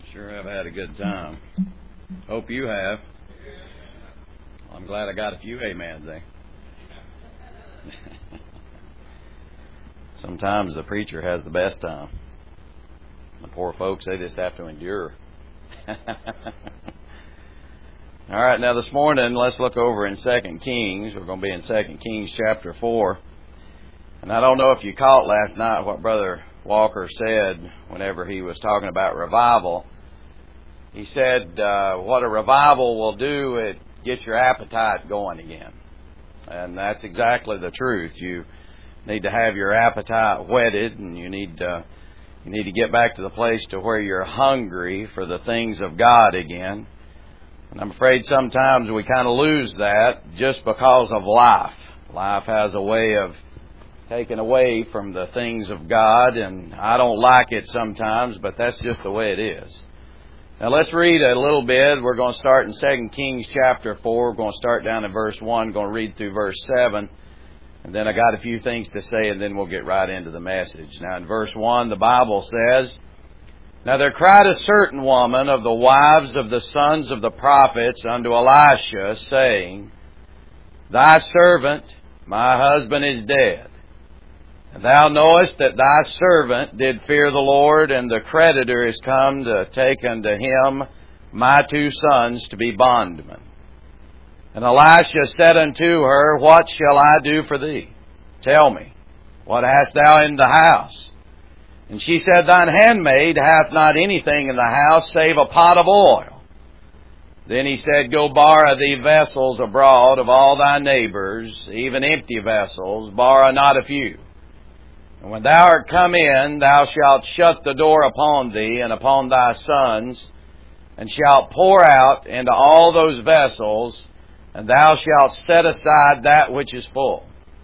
Sure have had a good time. Hope you have. Well, I'm glad I got a few amens there. Sometimes the preacher has the best time. The poor folks, they just have to endure. All right, now this morning, let's look over in 2 Kings. We're going to be in 2 Kings chapter 4. And I don't know if you caught last night what Brother Walker said whenever he was talking about revival. He said what a revival will do, it gets your appetite going again. And that's exactly the truth. You need to have your appetite whetted, and you need to get back to the place to where you're hungry for the things of God again. And I'm afraid sometimes we kind of lose that just because of life. Life has a way of taking away from the things of God, and I don't like it sometimes, but that's just the way it is. Now let's read a little bit. We're going to start in 2 Kings chapter 4. We're going to start down in verse 1, going to read through verse 7. And then I got a few things to say, and then we'll get right into the message. Now in verse 1, the Bible says, "Now there cried a certain woman of the wives of the sons of the prophets unto Elisha, saying, Thy servant, my husband, is dead. And thou knowest that thy servant did fear the Lord, and the creditor is come to take unto him my 2 sons to be bondmen. And Elisha said unto her, What shall I do for thee? Tell me, what hast thou in the house? And she said, Thine handmaid hath not anything in the house save a pot of oil. Then he said, Go borrow thee vessels abroad of all thy neighbors, even empty vessels, borrow not a few. And when thou art come in, thou shalt shut the door upon thee and upon thy sons, and shalt pour out into all those vessels, and thou shalt set aside that which is full.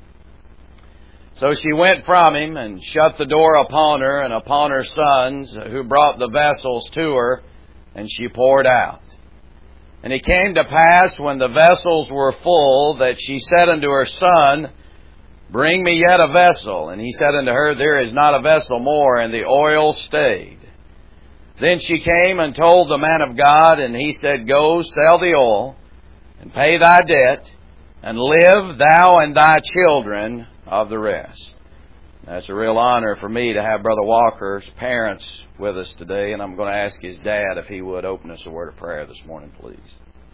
So she went from him, and shut the door upon her and upon her sons, who brought the vessels to her, and she poured out. And it came to pass, when the vessels were full, that she said unto her son, Bring me yet a vessel. And he said unto her, There is not a vessel more, and the oil stayed. Then she came and told the man of God, and he said, Go, sell the oil, and pay thy debt, and live thou and thy children of the rest. That's a real honor for me to have Brother Walker's parents with us today, and I'm going to ask his dad if he would open us a word of prayer this morning, please.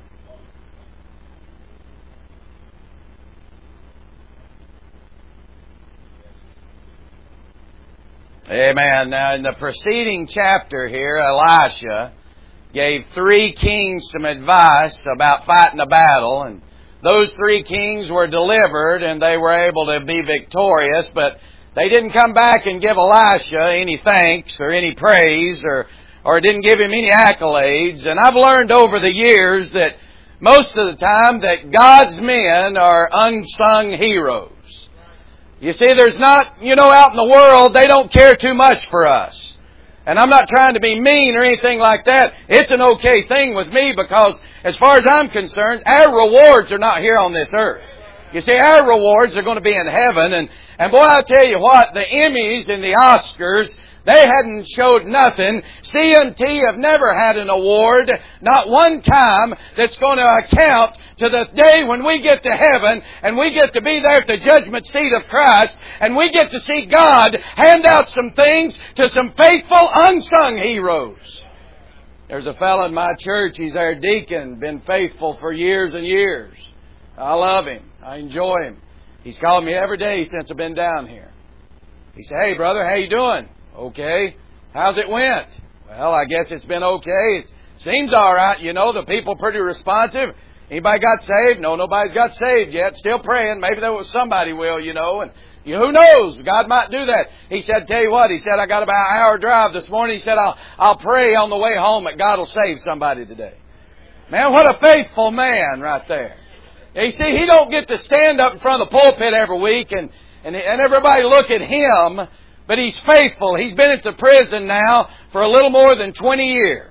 Amen. Now, in the preceding chapter here, Elisha gave 3 kings some advice about fighting a battle, and those 3 kings were delivered, and they were able to be victorious, but they didn't come back and give Elisha any thanks or any praise or didn't give him any accolades. And I've learned over the years that most of the time that God's men are unsung heroes. You see, there's not, out in the world, they don't care too much for us. And I'm not trying to be mean or anything like that. It's an okay thing with me because as far as I'm concerned, our rewards are not here on this earth. You see, our rewards are going to be in heaven. And boy, I'll tell you what, the Emmys and the Oscars, they hadn't showed nothing. C&T have never had an award, not one time, that's going to account to the day when we get to heaven and we get to be there at the judgment seat of Christ and we get to see God hand out some things to some faithful unsung heroes. There's a fellow in my church, he's our deacon, been faithful for years and years. I love him. I enjoy him. He's called me every day since I've been down here. He said, Hey brother, how you doing? Okay. How's it went? Well, I guess it's been okay. It seems all right, the people pretty responsive. Anybody got saved? No, nobody's got saved yet. Still praying. Maybe there was somebody will, and who knows? God might do that. He said, tell you what, he said, I got about an hour drive this morning. He said, I'll pray on the way home that God will save somebody today. Man, what a faithful man right there. You see, he don't get to stand up in front of the pulpit every week and everybody look at him, but he's faithful. He's been at the prison now for a little more than 20 years.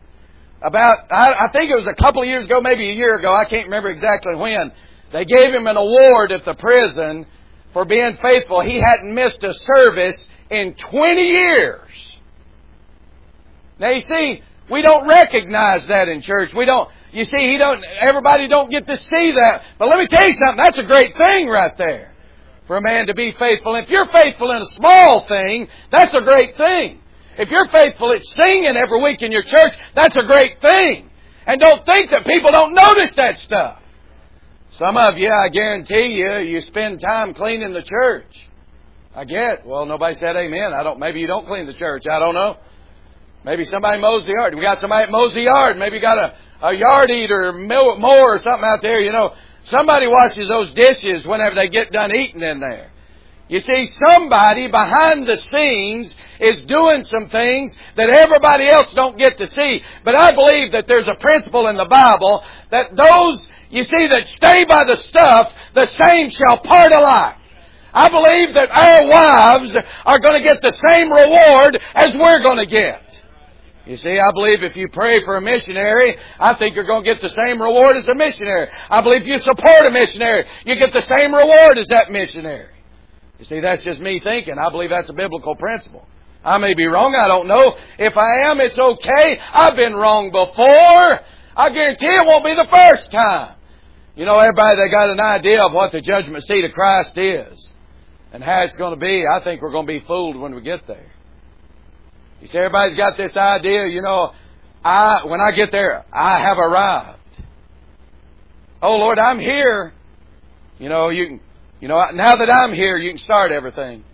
I think it was a couple of years ago, maybe a year ago, I can't remember exactly when, they gave him an award at the prison for being faithful. He hadn't missed a service in 20 years. Now you see, We don't recognize that in church. We don't, you see, everybody don't get to see that. But let me tell you something, that's a great thing right there. For a man to be faithful. If you're faithful in a small thing, that's a great thing. If you're faithful at singing every week in your church, that's a great thing. And don't think that people don't notice that stuff. Some of you, I guarantee you spend time cleaning the church. Well, nobody said amen. Maybe you don't clean the church. I don't know. Maybe somebody mows the yard. We got somebody that mows the yard. Maybe you got a yard eater, mower or something out there, Somebody washes those dishes whenever they get done eating in there. You see, somebody behind the scenes is doing some things that everybody else don't get to see. But I believe that there's a principle in the Bible that those, that stay by the stuff, the same shall part alike. I believe that our wives are going to get the same reward as we're going to get. You see, I believe if you pray for a missionary, I think you're going to get the same reward as a missionary. I believe if you support a missionary, you get the same reward as that missionary. You see, that's just me thinking. I believe that's a biblical principle. I may be wrong. I don't know. If I am, it's okay. I've been wrong before. I guarantee it won't be the first time. Everybody, they got an idea of what the judgment seat of Christ is and how it's going to be. I think we're going to be fooled when we get there. You see, everybody's got this idea, when I get there, I have arrived. Oh, Lord, I'm here. Now that I'm here, you can start everything.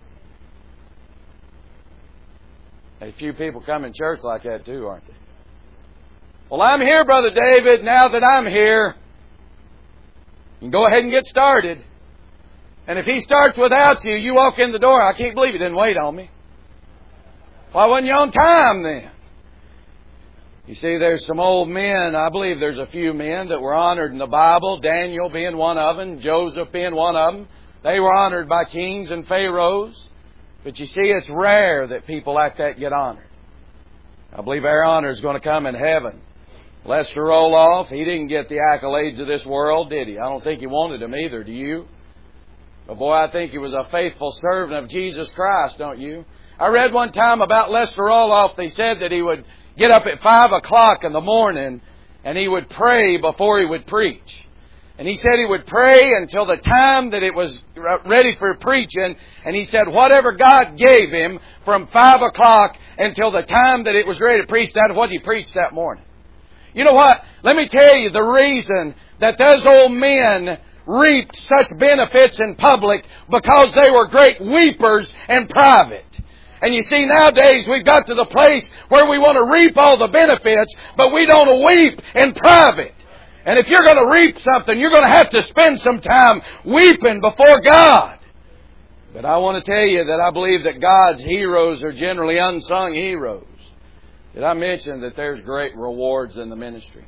A few people come in church like that too, aren't they? Well, I'm here, Brother David. Now that I'm here, you can go ahead and get started. And if he starts without you, you walk in the door. I can't believe he didn't wait on me. Why wasn't you on time then? You see, there's some old men. I believe there's a few men that were honored in the Bible. Daniel being one of them. Joseph being one of them. They were honored by kings and pharaohs. But you see, it's rare that people like that get honored. I believe our honor is going to come in heaven. Lester Roloff, he didn't get the accolades of this world, did he? I don't think he wanted them either, do you? But boy, I think he was a faithful servant of Jesus Christ, don't you? I read one time about Lester Roloff. They said that he would get up at 5 o'clock in the morning and he would pray before he would preach. And he said he would pray until the time that it was ready for preaching. And he said whatever God gave him from 5 o'clock until the time that it was ready to preach, that's what he preached that morning. You know what? Let me tell you the reason that those old men reaped such benefits in public, because they were great weepers in private. And you see, nowadays we've got to the place where we want to reap all the benefits, but we don't weep in private. And if you're going to reap something, you're going to have to spend some time weeping before God. But I want to tell you that I believe that God's heroes are generally unsung heroes. Did I mention that there's great rewards in the ministry?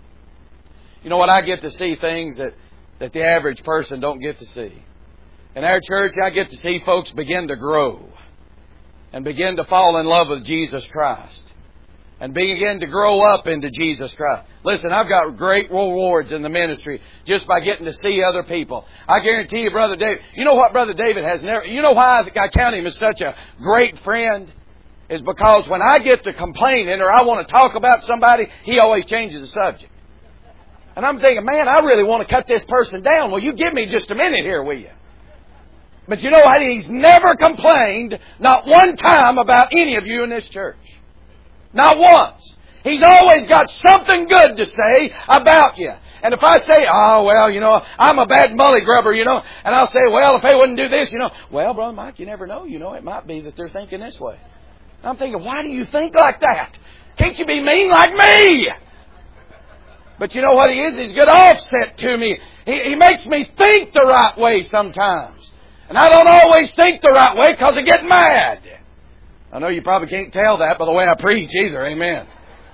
You know what? I get to see things that the average person don't get to see. In our church, I get to see folks begin to grow and begin to fall in love with Jesus Christ and begin to grow up into Jesus Christ. Listen, I've got great rewards in the ministry just by getting to see other people. I guarantee you, Brother David, you know what Brother David has never... You know why I count him as such a great friend? Is because when I get to complaining or I want to talk about somebody, he always changes the subject. And I'm thinking, man, I really want to cut this person down. Well, you give me just a minute here, will you? But you know what? He's never complained, not one time, about any of you in this church. Not once. He's always got something good to say about you. And if I say, oh, well, I'm a bad mully grubber, and I'll say, well, if they wouldn't do this, well, Brother Mike, you never know. It might be that they're thinking this way. And I'm thinking, why do you think like that? Can't you be mean like me? But you know what he is? He's a good offset to me. He makes me think the right way sometimes. And I don't always think the right way because I get mad. I know you probably can't tell that by the way I preach either. Amen.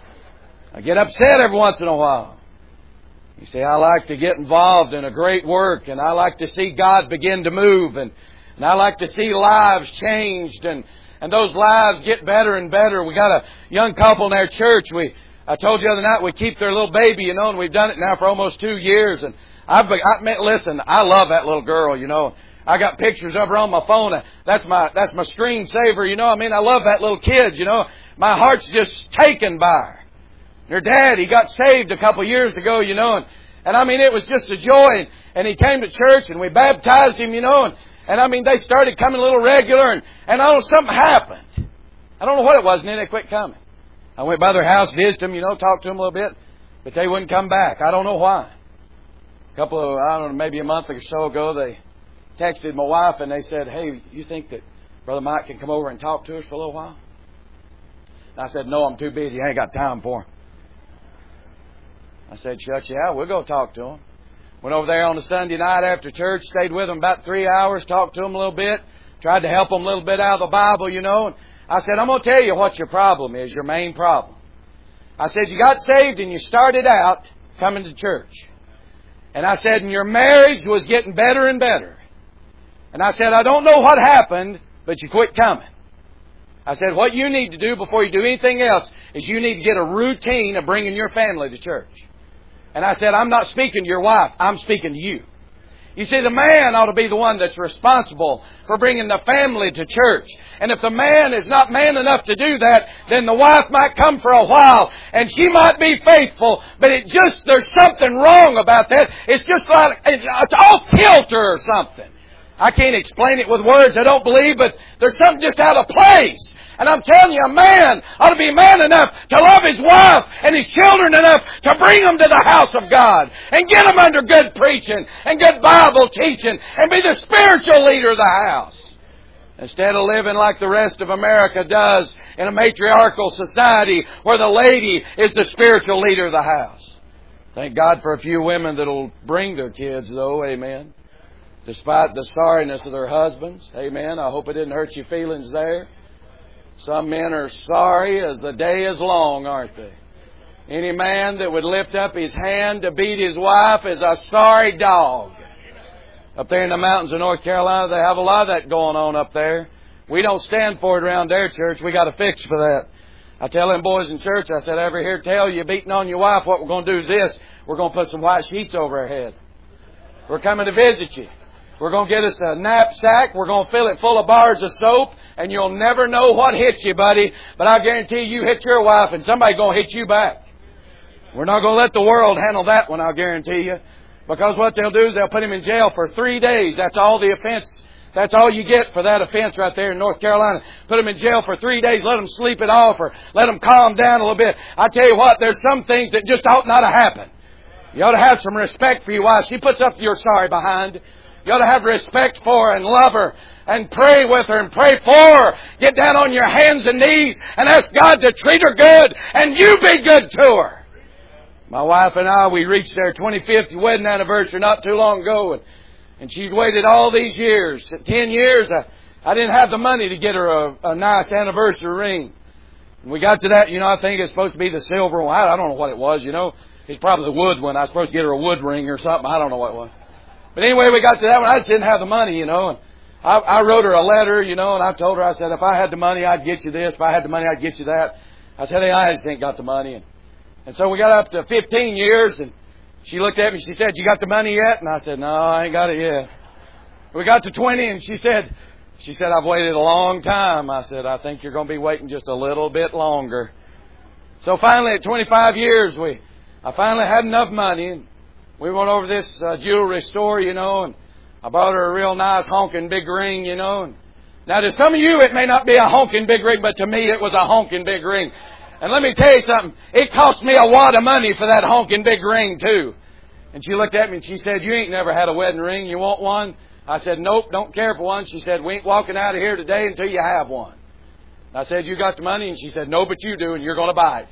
I get upset every once in a while. You see, I like to get involved in a great work, and I like to see God begin to move, and I like to see lives changed, and those lives get better and better. We got a young couple in our church. I told you the other night we keep their little baby, and we've done it now for almost 2 years. And listen, I love that little girl, I got pictures of her on my phone. That's my screensaver, I love that little kid, My heart's just taken by her. Her dad, he got saved a couple years ago, you know, and I mean, it was just a joy. And he came to church and we baptized him, you know, and I mean, they started coming a little regular, and I don't know, something happened. I don't know what it was, and then they quit coming. I went by their house, visited them, you know, talked to them a little bit, but they wouldn't come back. I don't know why. I don't know, maybe a month or so ago, they texted my wife and they said, "Hey, you think that Brother Mike can come over and talk to us for a little while?" And I said, "No, I'm too busy. I ain't got time for him." I said, "Shucks, yeah, we'll go talk to him." Went over there on a Sunday night after church, stayed with them about 3 hours, talked to them a little bit, tried to help them a little bit out of the Bible, you know. And I said, "I'm going to tell you what your problem is, your main problem." I said, "You got saved and you started out coming to church. And I said, and your marriage was getting better and better. And I said, I don't know what happened, but you quit coming. I said, what you need to do before you do anything else is you need to get a routine of bringing your family to church." And I said, I'm not speaking to your wife. I'm speaking to you. You see, the man ought to be the one that's responsible for bringing the family to church. And if the man is not man enough to do that, then the wife might come for a while and she might be faithful, but there's something wrong about that. It's just like, it's all kilter or something. I can't explain it with words, I don't believe, but there's something just out of place. And I'm telling you, a man ought to be man enough to love his wife and his children enough to bring them to the house of God and get them under good preaching and good Bible teaching and be the spiritual leader of the house. Instead of living like the rest of America does in a matriarchal society where the lady is the spiritual leader of the house. Thank God for a few women that'll bring their kids, though, amen. Despite the sorriness of their husbands, amen. I hope it didn't hurt your feelings there. Some men are sorry as the day is long, aren't they? Any man that would lift up his hand to beat his wife is a sorry dog. Up there in the mountains of North Carolina, they have a lot of that going on up there. We don't stand for it around their church. We got a fix for that. I tell them boys in church, I said, ever hear tell you beating on your wife, what we're going to do is this. We're going to put some white sheets over her head. We're coming to visit you. We're going to get us a knapsack. We're going to fill it full of bars of soap. And you'll never know what hits you, buddy. But I guarantee you hit your wife and somebody's going to hit you back. We're not going to let the world handle that one, I'll guarantee you. Because what they'll do is they'll put him in jail for 3 days. That's all the offense. That's all you get for that offense right there in North Carolina. Put him in jail for 3 days. Let him sleep it off or let him calm down a little bit. I tell you what, there's some things that just ought not to happen. You ought to have some respect for your wife. She puts up to your sorry behind. You ought to have respect for her and love her and pray with her and pray for her. Get down on your hands and knees and ask God to treat her good and you be good to her. My wife and I, we reached our 25th wedding anniversary not too long ago, and she's waited all these years. 10 years, I didn't have the money to get her a nice anniversary ring. And we got to that, I think it's supposed to be the silver one. I don't know what it was, It's probably the wood one. I was supposed to get her a wood ring or something. I don't know what it was. But anyway, we got to that one. I just didn't have the money, and I wrote her a letter, and I told her, I said, if I had the money, I'd get you this. If I had the money, I'd get you that. I said, hey, I just ain't got the money. And so we got up to 15 years, and she looked at me, she said, you got the money yet? And I said, no, I ain't got it yet. We got to 20, and she said, I've waited a long time. I said, I think you're going to be waiting just a little bit longer. So finally, at 25 years, I finally had enough money, and we went over this jewelry store, and I bought her a real nice honking big ring, and now to some of you it may not be a honking big ring, but to me it was a honking big ring. And let me tell you something, it cost me a wad of money for that honking big ring too. And she looked at me and she said, you ain't never had a wedding ring, you want one? I said, nope, don't care for one. She said, we ain't walking out of here today until you have one. I said, you got the money? And she said, no, but you do, and you're going to buy it.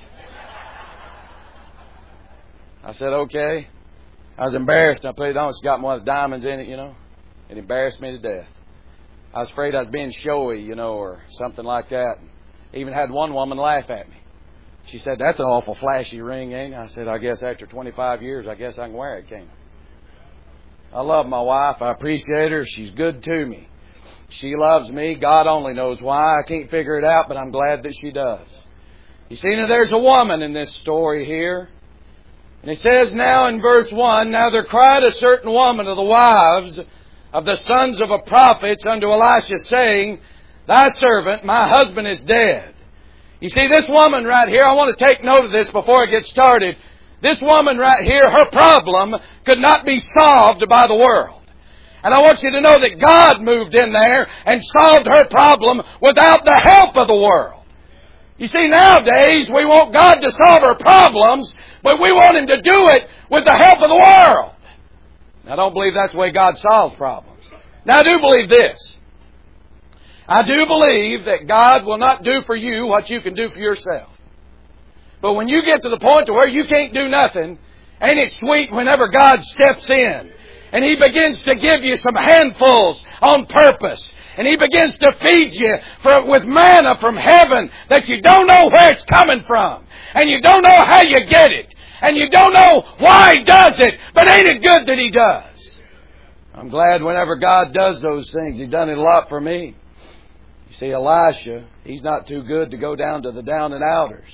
I said, okay. I was embarrassed. I put it on. She got one of the diamonds in it, It embarrassed me to death. I was afraid I was being showy, or something like that. Even had one woman laugh at me. She said, that's an awful flashy ring, ain't it? I said, I guess after 25 years, I guess I can wear it, can't I? I love my wife. I appreciate her. She's good to me. She loves me. God only knows why. I can't figure it out, but I'm glad that she does. You see, now there's a woman in this story here. And it says now in verse 1, now there cried a certain woman of the wives of the sons of a prophets unto Elisha, saying, thy servant, my husband, is dead. You see, this woman right here, I want to take note of this before I get started. This woman right here, her problem could not be solved by the world. And I want you to know that God moved in there and solved her problem without the help of the world. You see, nowadays we want God to solve our problems, but we want Him to do it with the help of the world. Now, I don't believe that's the way God solves problems. Now, I do believe this. I do believe that God will not do for you what you can do for yourself. But when you get to the point to where you can't do nothing, ain't it sweet whenever God steps in and He begins to give you some handfuls on purpose, and He begins to feed you with manna from heaven that you don't know where it's coming from, and you don't know how you get it, and you don't know why He does it, but ain't it good that He does? I'm glad whenever God does those things. He's done it a lot for me. You see, Elisha, he's not too good to go down to the down and outers.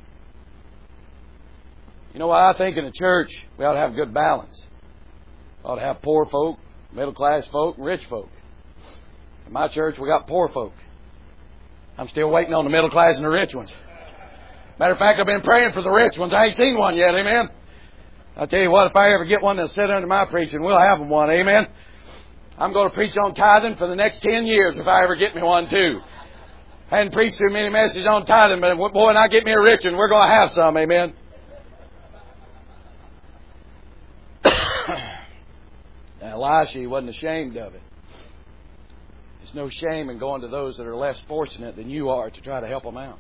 You know what I think in the church? We ought to have good balance. We ought to have poor folk, middle class folk, and rich folk. In my church, we got poor folk. I'm still waiting on the middle class and the rich ones. Matter of fact, I've been praying for the rich ones. I ain't seen one yet, amen? I'll tell you what, if I ever get one that'll sit under my preaching, we'll have them one, amen? I'm going to preach on tithing for the next 10 years if I ever get me one too. I hadn't preached too many messages on tithing, but boy, when I get me a rich one, we're going to have some, amen? Now, Elisha, he wasn't ashamed of it. There's no shame in going to those that are less fortunate than you are to try to help them out.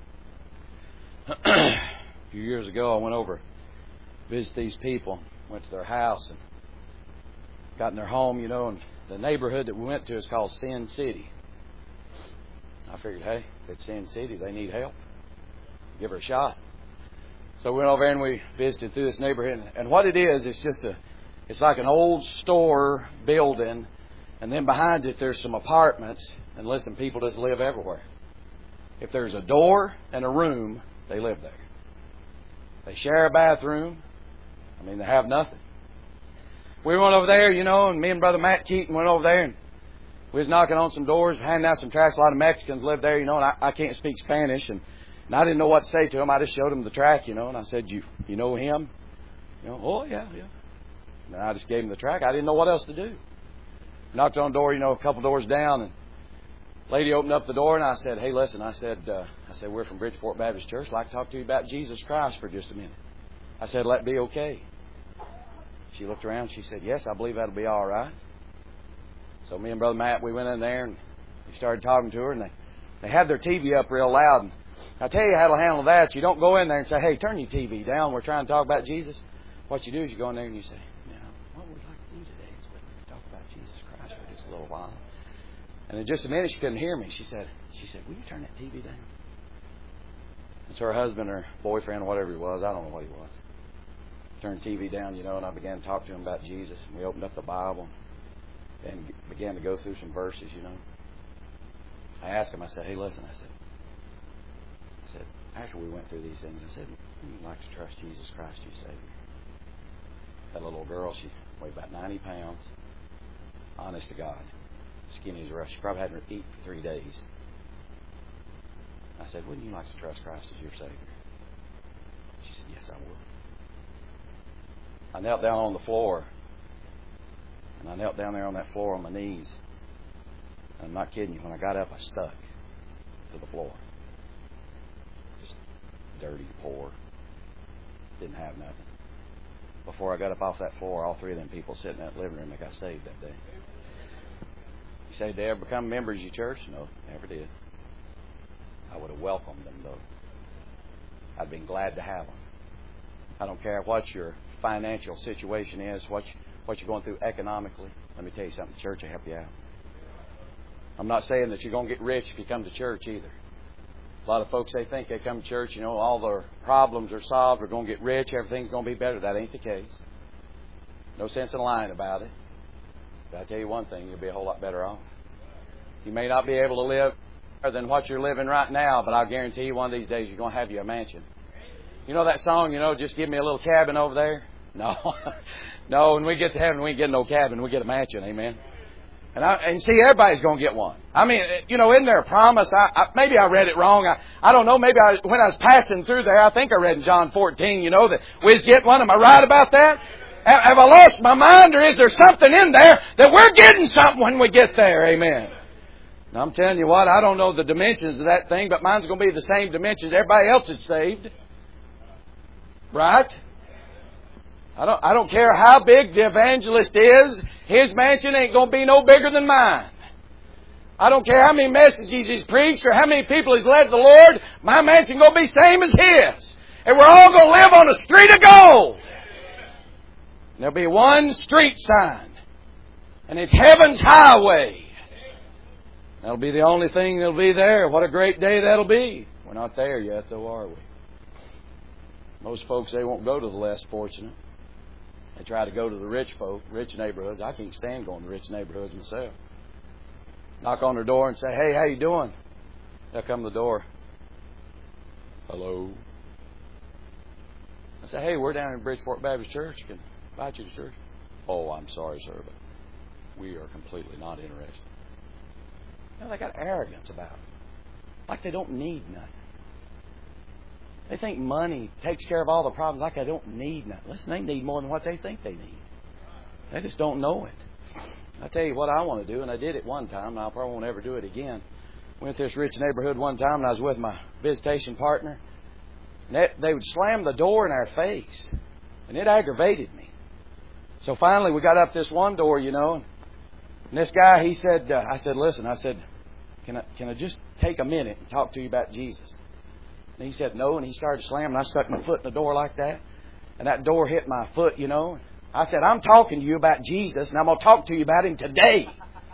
A few years ago, I went over to visit these people, went to their house and got in their home, you know, and the neighborhood that we went to is called Sin City. I figured, hey, if it's Sin City, they need help. Give her a shot. So we went over there and we visited through this neighborhood. And what it is, it's like an old store building, and then behind it there's some apartments. And listen, people just live everywhere. If there's a door and a room, they live there. They share a bathroom. I mean, they have nothing. We went over there, you know, and me and Brother Matt Keaton went over there, and we was knocking on some doors, handing out some tracts. A lot of Mexicans live there, you know, and I can't speak Spanish, and I didn't know what to say to them. I just showed them the tract, you know, and I said, you know him? You know, oh, yeah. And I just gave him the tract. I didn't know what else to do. Knocked on the door, you know, a couple doors down, and the lady opened up the door, and I said, hey, listen, I said, we're from Bridgeport Baptist Church. I'd like to talk to you about Jesus Christ for just a minute. I said, will that be okay? She looked around. She said, yes, I believe that'll be all right. So me and Brother Matt, we went in there and we started talking to her. And they had their TV up real loud. And I'll tell you how to handle that. You don't go in there and say, hey, turn your TV down. We're trying to talk about Jesus. What you do is you go in there and you say, what we'd like to do today is let's talk about Jesus Christ for just a little while. And in just a minute, she couldn't hear me. She said, will you turn that TV down? And so her husband or boyfriend or whatever he was, I don't know what he was, turned the TV down, you know, and I began to talk to him about Jesus. And we opened up the Bible and began to go through some verses, you know. I asked him, I said, hey, listen, I said, after we went through these things, I said, would you like to trust Jesus Christ, your Savior? That little girl, she weighed about 90 pounds. Honest to God. Skinny as a rush. She probably hadn't eaten for 3 days. I said, wouldn't you like to trust Christ as your Savior? She said, yes, I would. I knelt down on the floor. And I knelt down there on that floor on my knees. And I'm not kidding you. When I got up, I stuck to the floor. Just dirty, poor. Didn't have nothing. Before I got up off that floor, all three of them people sitting in that living room, they got saved that day. You say, did they ever become members of your church? No, never did. I would have welcomed them, though. I'd been glad to have them. I don't care what your financial situation is, what you're going through economically. Let me tell you something, church will help you out. I'm not saying that you're going to get rich if you come to church either. A lot of folks, they think they come to church, you know, all their problems are solved, they're going to get rich, everything's going to be better. That ain't the case. No sense in lying about it. But I tell you one thing, you'll be a whole lot better off. You may not be able to live better than what you're living right now, but I'll guarantee you one of these days you're going to have you a mansion. You know that song, you know, just give me a little cabin over there? No. No, when we get to heaven, we ain't getting no cabin, we get a mansion, amen. And see, everybody's going to get one. I mean, isn't there a promise? Maybe I read it wrong. I don't know. Maybe when I was passing through there, I think I read in John 14, that we get one. Am I right about that? Have I lost my mind, or is there something in there that we're getting something when we get there? Amen. Now, I'm telling you what, I don't know the dimensions of that thing, but mine's going to be the same dimensions everybody else is saved. Right? I don't care how big the evangelist is, his mansion ain't going to be no bigger than mine. I don't care how many messages he's preached or how many people he's led the Lord, my mansion going to be same as his. And we're all going to live on a street of gold. There'll be one street sign, and it's heaven's highway. That'll be the only thing that'll be there. What a great day that'll be. We're not there yet, though, are we? Most folks, they won't go to the less fortunate. They try to go to the rich neighborhoods. I can't stand going to rich neighborhoods myself. Knock on their door and say, "Hey, how you doing?" They'll come to the door. "Hello." I say, "Hey, we're down in Bridgeport Baptist Church. Can I invite you to church?" "Oh, I'm sorry, sir, but we are completely not interested." They got arrogance about them. Like they don't need nothing. They think money takes care of all the problems, like I don't need nothing. Listen, they need more than what they think they need. They just don't know it. I tell you what I want to do, and I did it one time, and I probably won't ever do it again. Went to this rich neighborhood one time, and I was with my visitation partner. And they would slam the door in our face, and it aggravated me. So finally we got up this one door, and this guy, he said, I said, "Listen," I said, can I just take a minute and talk to you about Jesus?" And he said no, and he started slamming. I stuck my foot in the door like that, and that door hit my foot, I said, "I'm talking to you about Jesus, and I'm going to talk to you about Him today."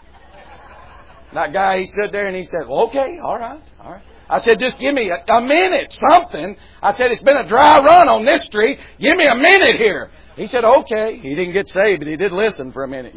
And that guy, he stood there and he said, "Well, okay, all right. I said, "Just give me a minute, something." I said, "It's been a dry run on this street. Give me a minute here." He said, "Okay." He didn't get saved, but he did listen for a minute,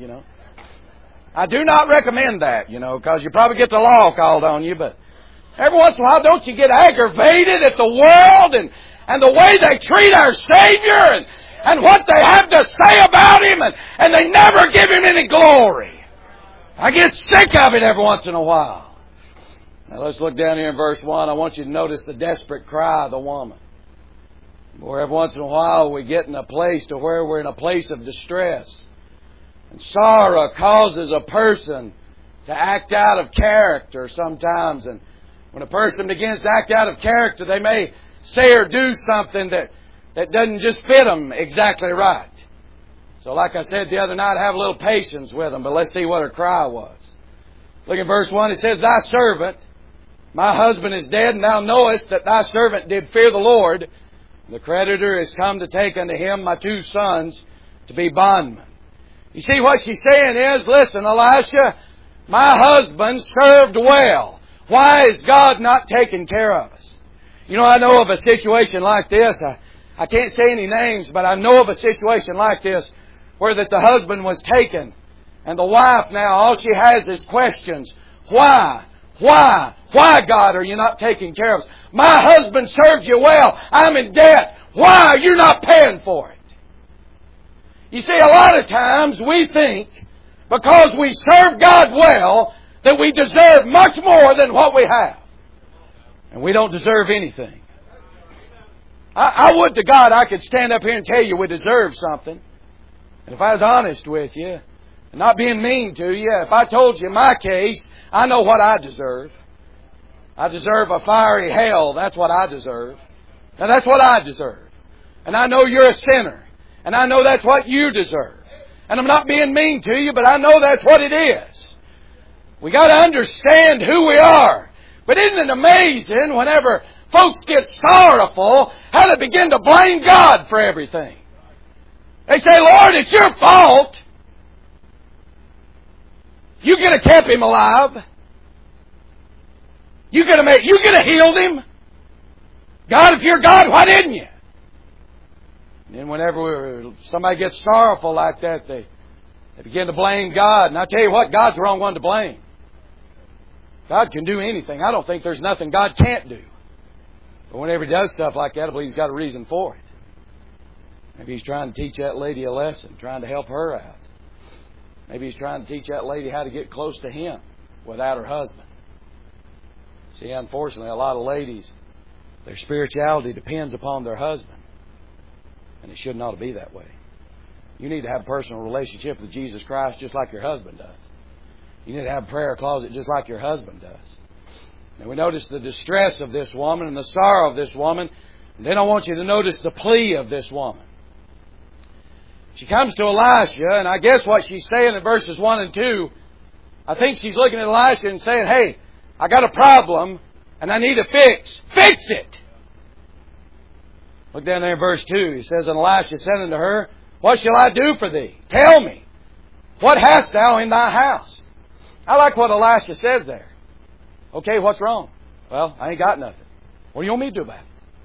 I do not recommend that, because you probably get the law called on you, but every once in a while, don't you get aggravated at the world and the way they treat our Savior and what they have to say about Him, and they never give Him any glory. I get sick of it every once in a while. Now let's look down here in verse 1. I want you to notice the desperate cry of the woman. Or every once in a while we get in a place to where we're in a place of distress. And sorrow causes a person to act out of character sometimes. And when a person begins to act out of character, they may say or do something that doesn't just fit them exactly right. So like I said the other night, have a little patience with them. But let's see what her cry was. Look at verse 1. It says, "Thy servant, my husband is dead, and thou knowest that thy servant did fear the Lord. The creditor is come to take unto him my 2 sons to be bondmen." You see, what she's saying is, "Listen, Elisha, my husband served well. Why is God not taking care of us?" I know of a situation like this. I can't say any names, but I know of a situation like this where that the husband was taken, and the wife now, all she has is questions. Why? Why, God, are you not taking care of us? My husband served you well. I'm in debt. Why are you not paying for it? You see, a lot of times we think because we serve God well that we deserve much more than what we have. And we don't deserve anything. I would to God I could stand up here and tell you we deserve something. And if I was honest with you, and not being mean to you, if I told you my case, I know what I deserve. I deserve a fiery hell. That's what I deserve. Now that's what I deserve. And I know you're a sinner. And I know that's what you deserve. And I'm not being mean to you, but I know that's what it is. We got to understand who we are. But isn't it amazing whenever folks get sorrowful, how they begin to blame God for everything? They say, "Lord, it's your fault. You could have kept him alive. You could have healed him. God, if you're God, why didn't you?" And then whenever somebody gets sorrowful like that, they begin to blame God. And I tell you what, God's the wrong one to blame. God can do anything. I don't think there's nothing God can't do. But whenever He does stuff like that, I believe He's got a reason for it. Maybe He's trying to teach that lady a lesson, trying to help her out. Maybe he's trying to teach that lady how to get close to him without her husband. See, unfortunately, a lot of ladies, their spirituality depends upon their husband. And it should not be that way. You need to have a personal relationship with Jesus Christ just like your husband does. You need to have a prayer closet just like your husband does. And we notice the distress of this woman and the sorrow of this woman. And then I want you to notice the plea of this woman. She comes to Elisha, and I guess what she's saying in verses 1 and 2, I think she's looking at Elisha and saying, hey, I got a problem, and I need a fix. Fix it! Look down there in verse 2. He says, and Elisha said unto her, what shall I do for thee? Tell me, what hast thou in thy house? I like what Elisha says there. Okay, what's wrong? Well, I ain't got nothing. What do you want me to do about it?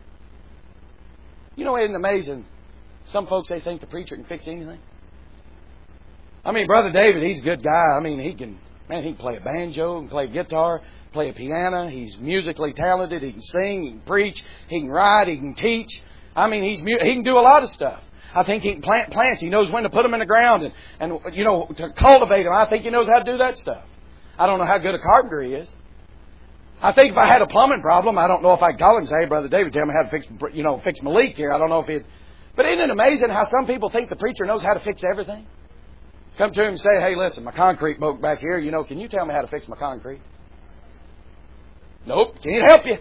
You know, isn't it amazing? Some folks, they think the preacher can fix anything. I mean, Brother David, he's a good guy. I mean, he can play a banjo, he can play guitar, play a piano. He's musically talented. He can sing, he can preach, he can write, he can teach. I mean, he can do a lot of stuff. I think he can plant plants. He knows when to put them in the ground and you know, to cultivate them. I think he knows how to do that stuff. I don't know how good a carpenter he is. I think if I had a plumbing problem, I don't know if I'd call him and say, hey, Brother David, tell me how to fix my leak here. I don't know if he'd... But isn't it amazing how some people think the preacher knows how to fix everything? Come to him and say, hey, listen, my concrete broke back here. You know, can you tell me how to fix my concrete? Nope, can't help you.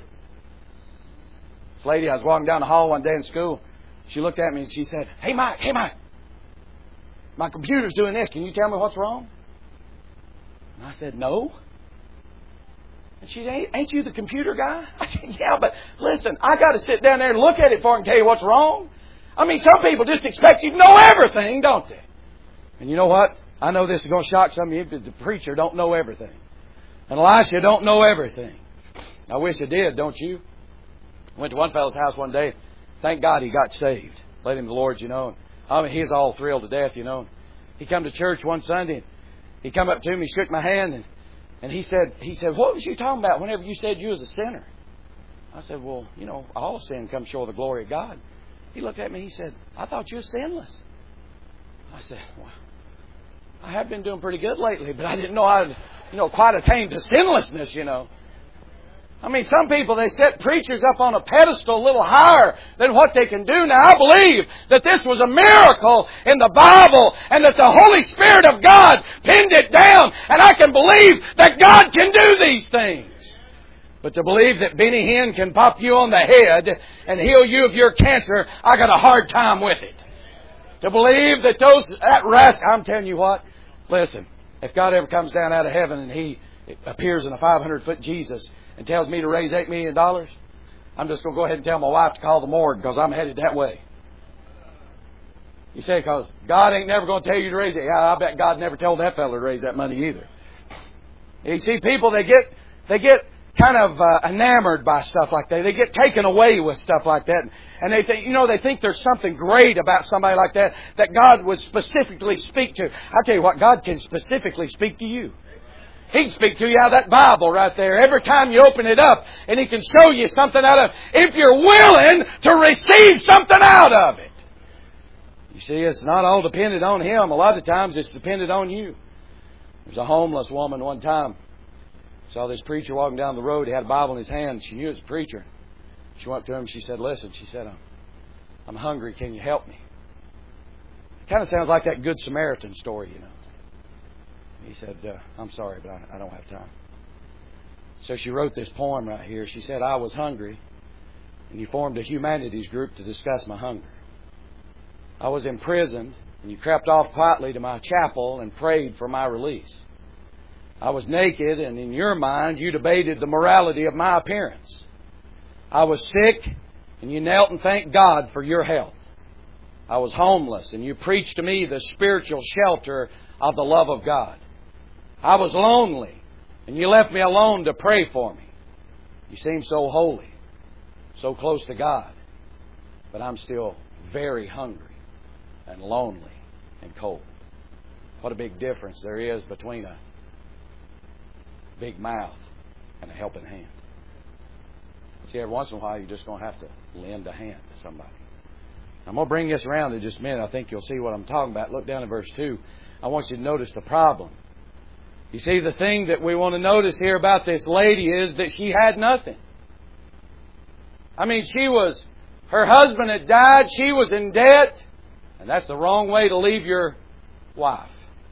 This lady, I was walking down the hall one day in school. She looked at me and she said, hey, Mike, my computer's doing this. Can you tell me what's wrong? And I said, no. And she said, ain't you the computer guy? I said, yeah, but listen, I got to sit down there and look at it before I can tell you what's wrong. I mean, some people just expect you to know everything, don't they? And you know what? I know this is going to shock some of you, but the preacher don't know everything. And Elisha don't know everything. I wish I did, don't you? I went to one fellow's house one day. Thank God he got saved. Led him to the Lord, you know. I mean, he's all thrilled to death, you know. He come to church one Sunday. He come up to me, shook my hand, and he said, what was you talking about whenever you said you was a sinner? I said, well, you know, all sin comes short of the glory of God. He looked at me, he said, I thought you were sinless. I said, well, I have been doing pretty good lately, but I didn't know I'd, quite attained to sinlessness, you know. I mean, some people, they set preachers up on a pedestal a little higher than what they can do. Now, I believe that this was a miracle in the Bible and that the Holy Spirit of God pinned it down. And I can believe that God can do these things. But to believe that Benny Hinn can pop you on the head and heal you of your cancer, I got a hard time with it. To believe that that rascal, I'm telling you what, listen, if God ever comes down out of heaven and He appears in a 500-foot Jesus and tells me to raise $8 million, I'm just going to go ahead and tell my wife to call the morgue because I'm headed that way. You say, because God ain't never going to tell you to raise it. Yeah, I bet God never told that fellow to raise that money either. You see, people, they get kind of enamored by stuff like that. They get taken away with stuff like that. And they think there's something great about somebody like that God would specifically speak to. I tell you what, God can specifically speak to you. He can speak to you out of that Bible right there. Every time you open it up, and He can show you something out of it, if you're willing to receive something out of it. You see, it's not all dependent on Him. A lot of times it's dependent on you. There's a homeless woman one time. Saw this preacher walking down the road. He had a Bible in his hand. She knew it was a preacher. She went up to him and she said, listen, she said, I'm hungry. Can you help me? It kind of sounds like that Good Samaritan story, you know. He said, I'm sorry, but I don't have time. So she wrote this poem right here. She said, I was hungry, and you formed a humanities group to discuss my hunger. I was imprisoned, and you crept off quietly to my chapel and prayed for my release. I was naked, and in your mind, you debated the morality of my appearance. I was sick, and you knelt and thanked God for your health. I was homeless, and you preached to me the spiritual shelter of the love of God. I was lonely, and you left me alone to pray for me. You seem so holy, so close to God, but I'm still very hungry and lonely and cold. What a big difference there is between a big mouth and a helping hand. See, every once in a while, you're just going to have to lend a hand to somebody. I'm going to bring this around in just a minute. I think you'll see what I'm talking about. Look down at verse 2. I want you to notice the problem. You see, the thing that we want to notice here about this lady is that she had nothing. I mean, her husband had died, she was in debt, and that's the wrong way to leave your wife.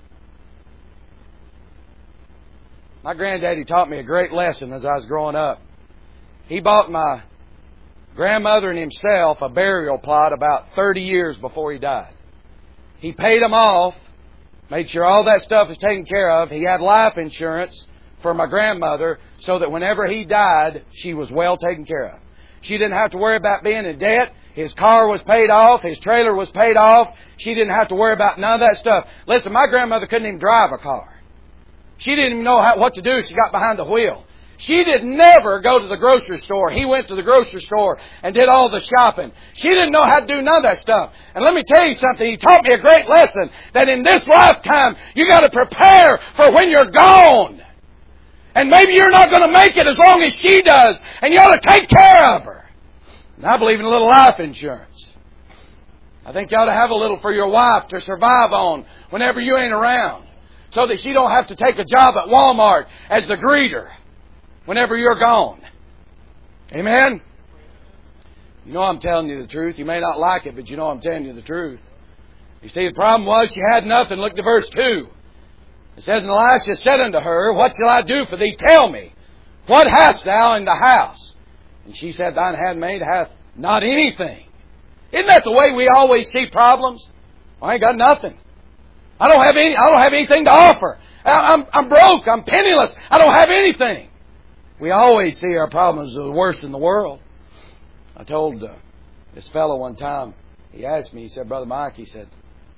My granddaddy taught me a great lesson as I was growing up. He bought my grandmother and himself a burial plot about 30 years before he died. He paid them off, made sure all that stuff was taken care of. He had life insurance for my grandmother so that whenever he died, she was well taken care of. She didn't have to worry about being in debt. His car was paid off. His trailer was paid off. She didn't have to worry about none of that stuff. Listen, my grandmother couldn't even drive a car. She didn't even know what to do. She got behind the wheel. She did never go to the grocery store. He went to the grocery store and did all the shopping. She didn't know how to do none of that stuff. And let me tell you something. He taught me a great lesson that in this lifetime, you got to prepare for when you're gone. And maybe you're not going to make it as long as she does. And you ought to take care of her. And I believe in a little life insurance. I think you ought to have a little for your wife to survive on whenever you ain't around. So that she don't have to take a job at Walmart as the greeter whenever you're gone. Amen? You know I'm telling you the truth. You may not like it, but you know I'm telling you the truth. You see, the problem was she had nothing. Look to verse 2. It says, and Elisha said unto her, what shall I do for thee? Tell me, what hast thou in the house? And she said, thine handmaid hath not anything. Isn't that the way we always see problems? Well, I ain't got nothing. I don't have anything to offer. I'm broke. I'm penniless. I don't have anything. We always see our problems as the worst in the world. I told this fellow one time, he asked me, he said, Brother Mike, he said,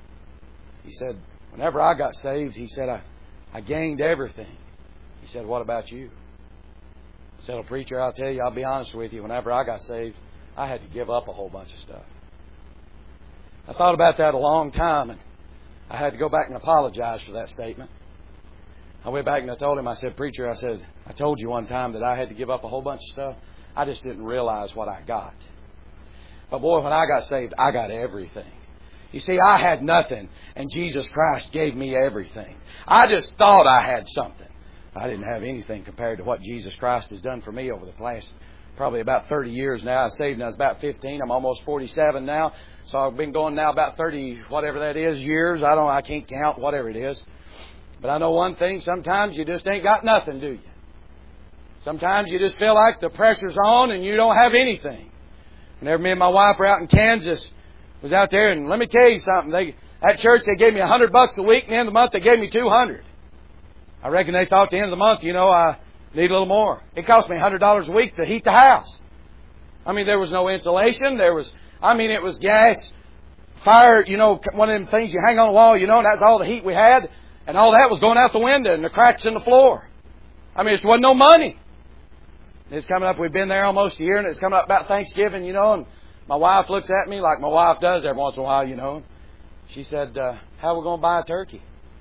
whenever I got saved, he said, I gained everything. He said, what about you? I said, well, preacher, I'll tell you, I'll be honest with you, whenever I got saved, I had to give up a whole bunch of stuff. I thought about that a long time, and I had to go back and apologize for that statement. I went back and I told him, I said, preacher, I told you one time that I had to give up a whole bunch of stuff. I just didn't realize what I got. But boy, when I got saved, I got everything. You see, I had nothing, and Jesus Christ gave me everything. I just thought I had something. I didn't have anything compared to what Jesus Christ has done for me over the past probably about 30 years now. I was saved when I was about 15. I'm almost 47 now. So I've been going now about 30, whatever that is, years. I can't count, whatever it is. But I know one thing, sometimes you just ain't got nothing, do you? Sometimes you just feel like the pressure's on and you don't have anything. Whenever me and my wife were out in Kansas, was out there, and let me tell you something. At church, they gave me $100 a week, and at the end of the month, they gave me $200. I reckon they thought at the end of the month, I need a little more. It cost me $100 a week to heat the house. I mean, there was no insulation. It was gas, fire, one of them things you hang on the wall, and that's all the heat we had. And all that was going out the window and the cracks in the floor. I mean, there wasn't no money. It's coming up, we've been there almost a year, and it's coming up about Thanksgiving, and my wife looks at me like my wife does every once in a while, She said, how are we going to buy a turkey?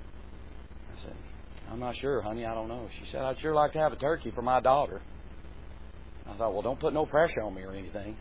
I said, I'm not sure, honey, I don't know. She said, I'd sure like to have a turkey for my daughter. I thought, well, don't put no pressure on me or anything.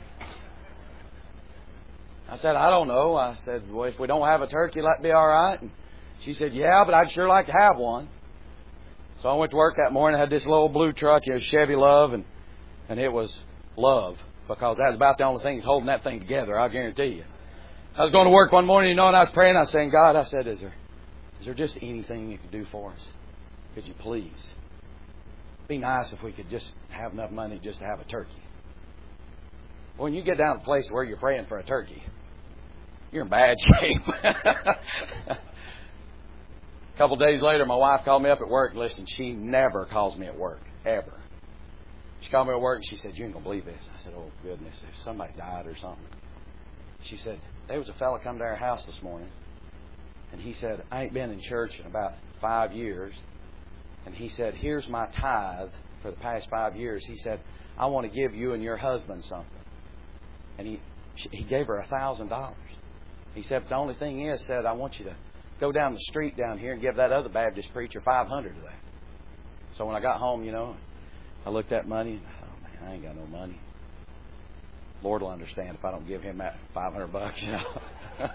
I said, I don't know. I said, well, if we don't have a turkey, that'd be all right. And she said, yeah, but I'd sure like to have one. So I went to work that morning. I had this little blue truck. It was Chevy Love, and it was love because that was about the only thing that's holding that thing together, I'll guarantee you. I was going to work one morning, and I was praying. I was saying, God, I said, is there just anything you could do for us? Could you please? It'd be nice if we could just have enough money just to have a turkey. When you get down to a place where you're praying for a turkey, you're in bad shape. A couple of days later, my wife called me up at work. Listen, she never calls me at work, ever. She called me at work and she said, you ain't going to believe this. I said, oh, goodness, if somebody died or something. She said, there was a fella come to our house this morning. And he said, I ain't been in church in about 5 years. And he said, here's my tithe for the past 5 years. He said, I want to give you and your husband something. And he gave her $1,000. He said, but the only thing is, said, I want you to go down the street down here and give that other Baptist preacher $500 of that. So when I got home, I looked at money and I thought, man, I ain't got no money. Lord will understand if I don't give him that $500, you know.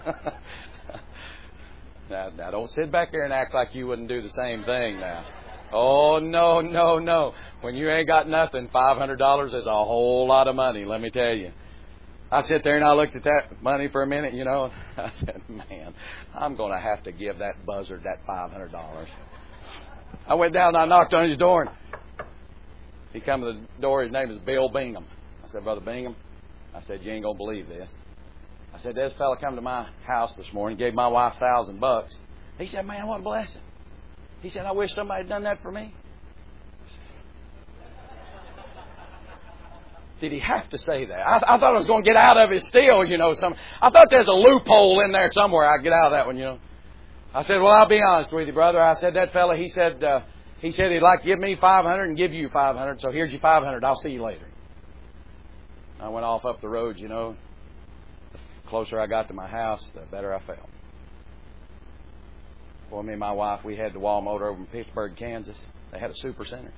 Now, don't sit back there and act like you wouldn't do the same thing now. Oh, no, no, no. When you ain't got nothing, $500 is a whole lot of money, let me tell you. I sit there and I looked at that money for a minute, you know, and I said, man, I'm going to have to give that buzzard that $500. I went down and I knocked on his door, and he come to the door. His name is Bill Bingham. I said, Brother Bingham, I said, you ain't going to believe this. I said, this fella come to my house this morning, gave my wife $1,000. He said, man, what a blessing. He said, I wish somebody had done that for me. Did he have to say that? I thought I was going to get out of it still, you know. I thought there's a loophole in there somewhere. I'd get out of that one, you know. I said, well, I'll be honest with you, brother. I said, that fella, he said he'd like to give me $500 and give you $500. So here's your $500. I'll see you later. I went off up the road, you know. The closer I got to my house, the better I felt. Boy, me and my wife, we had the Walmart over in Pittsburgh, Kansas. They had a super center.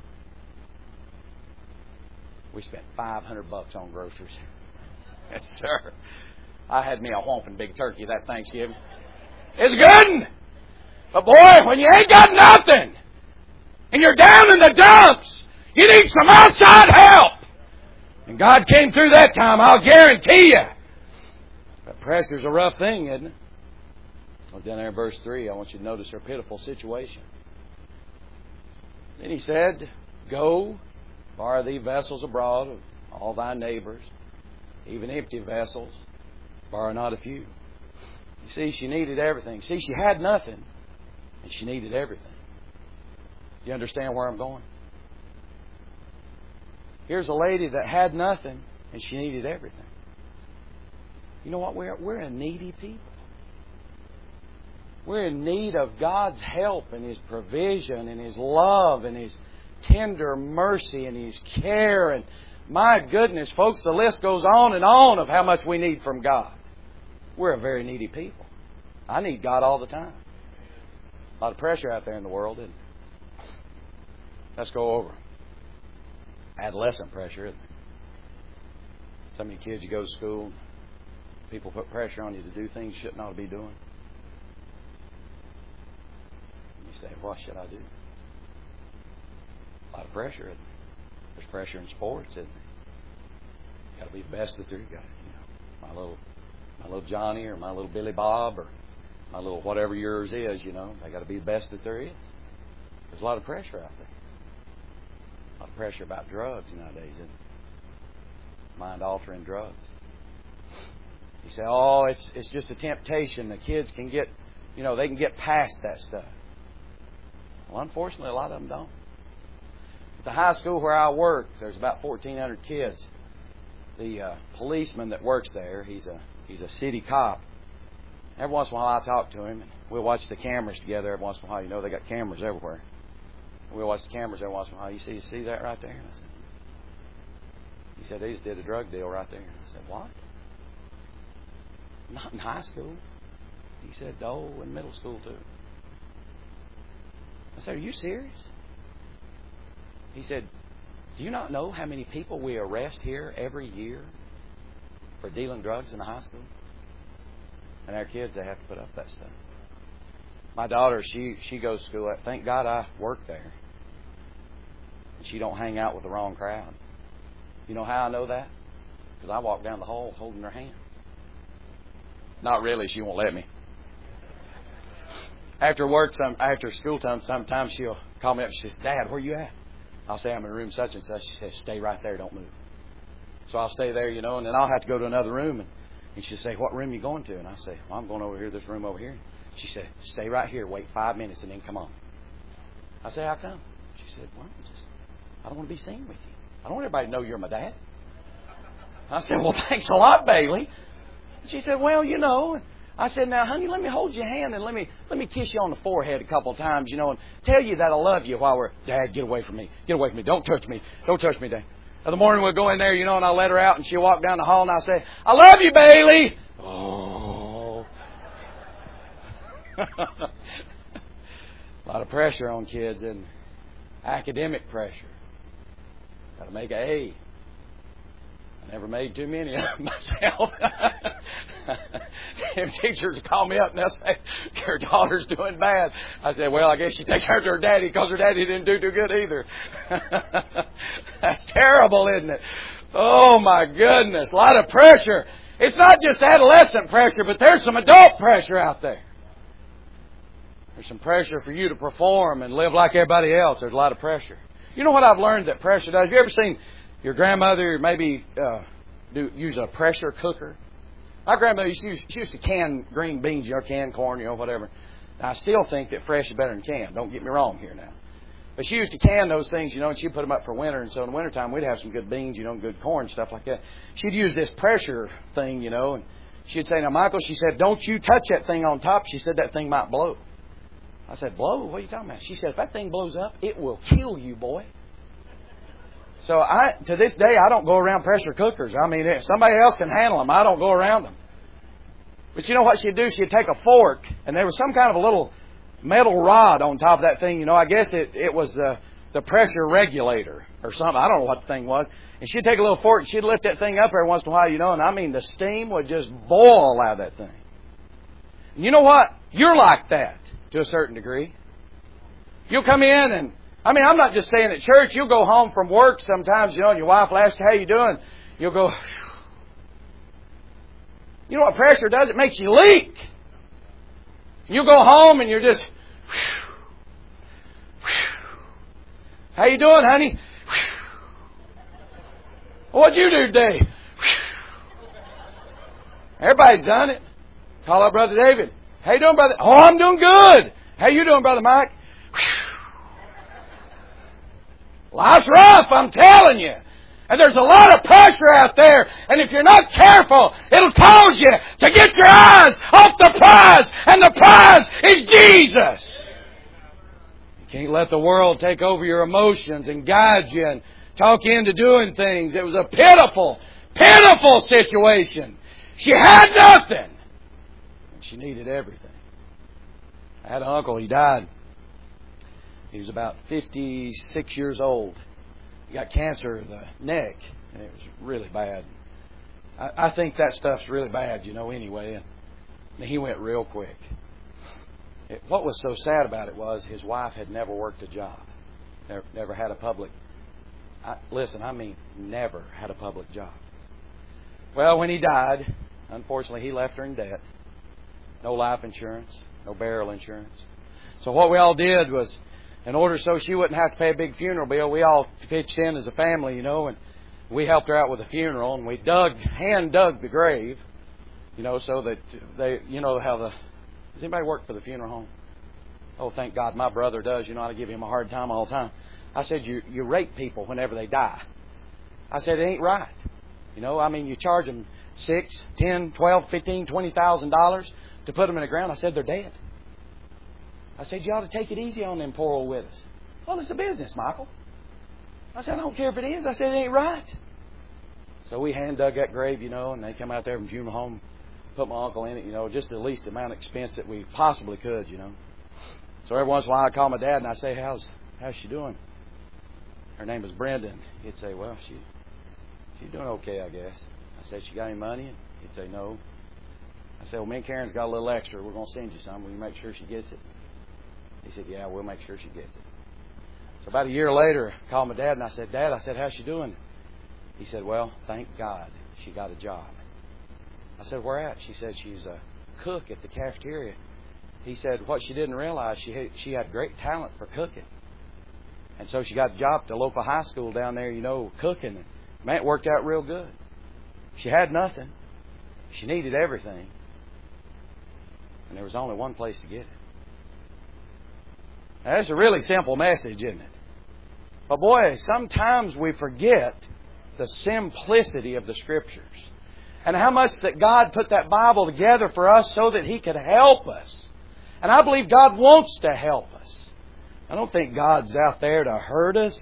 We spent $500 on groceries. Yes, sir. I had me a whomping big turkey that Thanksgiving. It's good. But boy, when you ain't got nothing and you're down in the dumps, you need some outside help. And God came through that time, I'll guarantee you. But pressure's a rough thing, isn't it? Well, down there in verse 3, I want you to notice their pitiful situation. Then he said, go, borrow thee vessels abroad of all thy neighbors, even empty vessels, borrow not a few. You see, she needed everything. See, she had nothing, and she needed everything. Do you understand where I'm going? Here's a lady that had nothing, and she needed everything. You know what? We're a needy people. We're in need of God's help and His provision and His love and His tender mercy and His care. And my goodness, folks, the list goes on of how much we need from God. We're a very needy people. I need God all the time. A lot of pressure out there in the world, isn't it? Let's go over adolescent pressure, isn't it? Some of you kids, you go to school, people put pressure on you to do things you shouldn't ought to be doing. You say, what should I do? A lot of pressure, isn't there? There's pressure in sports, isn't there? Got to be the best that there. You got, you know, my little Johnny or my little Billy Bob or my little whatever yours is. You know, they got to be the best that there is. There's a lot of pressure out there. A lot of pressure about drugs nowadays, isn't it? Mind-altering drugs. You say, oh, it's just a temptation. The kids can get, you know, they can get past that stuff. Well, unfortunately, a lot of them don't. At the high school where I work, there's about 1,400 kids. The policeman that works there, he's a city cop. Every once in a while I talk to him, and we'll watch the cameras together every once in a while. You know, they got cameras everywhere. We'll watch the cameras every once in a while. You see that right there? And I said, he said, they just did a drug deal right there. And I said, what? Not in high school. He said, no, in middle school too. I said, are you serious? He said, do you not know how many people we arrest here every year for dealing drugs in the high school? And our kids, they have to put up that stuff. My daughter, she goes to school. Thank God I work there. She don't hang out with the wrong crowd. You know how I know that? Because I walk down the hall holding her hand. Not really. She won't let me. After work, after school time, sometimes she'll call me up and she says, Dad, where you at? I'll say, I'm in room such and such. She says, stay right there, don't move. So I'll stay there, you know, and then I'll have to go to another room. And she'll say, what room are you going to? And I say, well, I'm going over here, this room over here. She said, stay right here, wait 5 minutes, and then come on. I say, how come? She said, well, I don't want to be seen with you. I don't want everybody to know you're my dad. I said, well, thanks a lot, Bailey. She said, well, you know. I said, now, honey, let me hold your hand and let me kiss you on the forehead a couple of times, you know, and tell you that I love you while we're, Dad, get away from me. Get away from me. Don't touch me. Don't touch me, Dad. In the morning we'll go in there, you know, and I'll let her out and she'll walk down the hall and I'll say, I love you, Bailey. Oh. A lot of pressure on kids and academic pressure. Got to make an A. I never made too many of them myself. If teachers call me up and they'll say, your daughter's doing bad, I say, well, I guess she takes her to her daddy because her daddy didn't do too good either. That's terrible, isn't it? Oh, my goodness. A lot of pressure. It's not just adolescent pressure, but there's some adult pressure out there. There's some pressure for you to perform and live like everybody else. There's a lot of pressure. You know what I've learned that pressure does? Have you ever seen your grandmother maybe use a pressure cooker? My grandmother she used to can green beans, canned corn, whatever. Now, I still think that fresh is better than canned. Don't get me wrong here now. But she used to can those things, and she'd put them up for winter. And so in the wintertime, we'd have some good beans, good corn, stuff like that. She'd use this pressure thing, and she'd say, now, Michael, she said, don't you touch that thing on top. She said that thing might blow. I said, blow? What are you talking about? She said, if that thing blows up, it will kill you, boy. So to this day, I don't go around pressure cookers. I mean, if somebody else can handle them, I don't go around them. But you know what she'd do? She'd take a fork, and there was some kind of a little metal rod on top of that thing. I guess it was the pressure regulator or something. I don't know what the thing was. And she'd take a little fork, and she'd lift that thing up every once in a while, and I mean, the steam would just boil out of that thing. And you know what? You're like that to a certain degree. You'll come in and, I'm not just saying at church, you'll go home from work sometimes, and your wife will ask you, how you doing? You'll go, you know what pressure does? It makes you leak. You go home and you're just, how you doing, honey? What'd you do today? Everybody's done it. Call up Brother David. How you doing, brother? Oh, I'm doing good. How you doing, Brother Mike? Life's rough, I'm telling you. And there's a lot of pressure out there. And if you're not careful, it'll cause you to get your eyes off the prize. And the prize is Jesus. You can't let the world take over your emotions and guide you and talk you into doing things. It was a pitiful, pitiful situation. She had nothing. And she needed everything. I had an uncle, he died. He was about 56 years old. He got cancer of the neck, and it was really bad. I think that stuff's really bad, anyway. And he went real quick. What was so sad about it was his wife had never worked a job. Never had a public... never had a public job. Well, when he died, unfortunately, he left her in debt. No life insurance, no burial insurance. So what we all did was, in order so she wouldn't have to pay a big funeral bill, we all pitched in as a family, and we helped her out with the funeral, and we hand dug the grave, so that they, does anybody work for the funeral home? Oh, thank God my brother does. I give him a hard time all the time. I said, you rape people whenever they die. I said, it ain't right. You charge them $6, $10, $12, $15, $20,000 to put them in the ground. I said, they're dead. I said, you ought to take it easy on them poor old widows. Well, it's a business, Michael. I said, I don't care if it is. I said, it ain't right. So we hand dug that grave, and they come out there from funeral home, put my uncle in it, just the least amount of expense that we possibly could, So every once in a while I call my dad and I say, how's she doing? Her name is Brendan. He'd say, well, she's doing okay, I guess. I said, she got any money? And he'd say, no. I said, well, me and Karen's got a little extra. We're going to send you some. Will you make sure she gets it? He said, yeah, we'll make sure she gets it. So about a year later, I called my dad and I said, Dad, how's she doing? He said, well, thank God she got a job. I said, where at? She said, she's a cook at the cafeteria. He said, what she didn't realize, she had great talent for cooking. And so she got a job at the local high school down there, cooking. And man, it worked out real good. She had nothing. She needed everything. And there was only one place to get it. Now, that's a really simple message, isn't it? But boy, sometimes we forget the simplicity of the Scriptures. And how much that God put that Bible together for us so that He could help us. And I believe God wants to help us. I don't think God's out there to hurt us